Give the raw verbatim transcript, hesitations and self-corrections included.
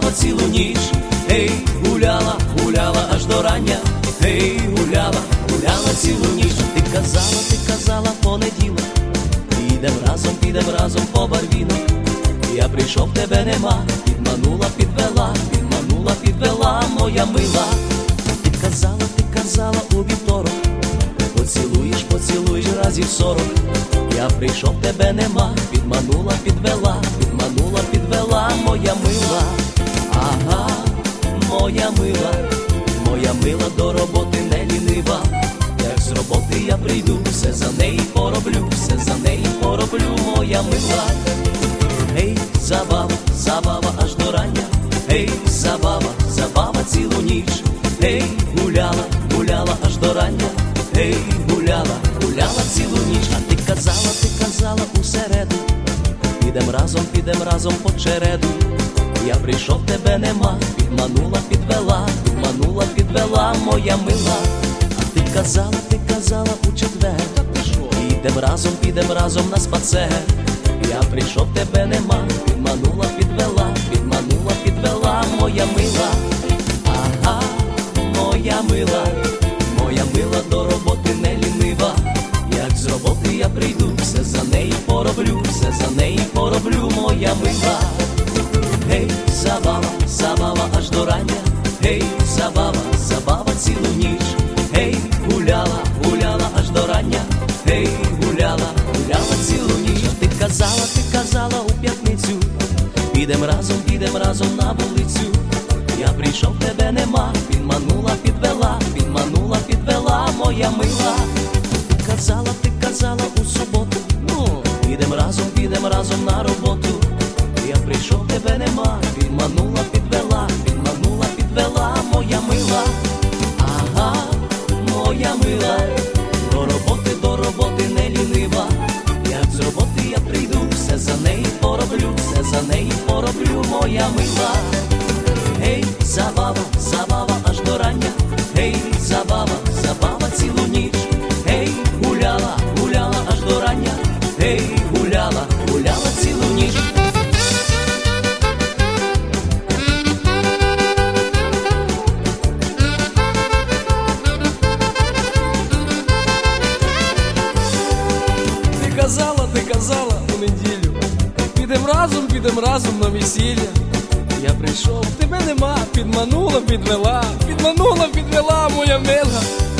забава цілу ніч. Гей, гуляла, гуляла аж до рання. Гей, гуляла, гуляла цілу ніч. Ти казала, ти казала понеділок, підем разом, підем разом по барвінок. Я прийшов, тебе нема, підманула, підвела, підманула, підвела, моя мила. Ти казала, ти казала у вівторок, поцілуєш, поцілуєш разів сорок. Я прийшов, тебе нема, підманула, підвела, підманула, підвела, моя мила. Ага, моя мила, моя мила, до роботи не лінива. Як з роботи я прийду, все за неї пороблю, все за неї пороблю, моя мила. Гей, забава, забава аж до рання. Гей, забава, забава цілу ніч. Гей, гуляла, гуляла аж до рання. Гей, гуляла, гуляла цілу ніч. А ти казала, ти казала у середу, підем разом, підем разом по череду. Я прийшов, тебе нема, підманула, підвела, підманула, підвела, моя мила. А ти казала, ти казала у четвер, підем разом, підем разом на спацер. Я прийшов, тебе нема, підманула, підвела, підманула, підвела, моя мила. Ага, моя мила, моя мила, до роботи не лінива. Як з роботи я прийду, все за неї пороблю, все за неї пороблю, моя мила. Гей, забава, забава аж до рання. Гей, забава, забава цілу ніч. Гей, гуляла, гуляла аж до рання. Гей, гуляла, гуляла цілу ніч. Ти казала, ти казала у п'ятницю, підем разом, підем разом на вулицю. Я прийшов, тебе нема, підманула, підвела, підманула, підвела, моя мила. Ти казала, ти казала у суботу, ну, підем разом, підем разом на роботу. Я прийшов, тебе нема, підманула, підвела, підманула, підвела, моя мила. Ага, моя мила, до роботи, до роботи не лінива. Як з роботи я прийду, все за неї пороблю, все за неї пороблю, моя мила. Гей, забава, забава аж до рання. Гей, забава, забава цілу ніч. Гей, гуляла, гуляла аж до рання. Гей, гуляла, гуляла цілу ніч. Ти казала, ти казала у неділю, підем разом, підем разом на весілля. Я прийшов, тебе нема, підманула, підвела, підманула, підвела, моя мила.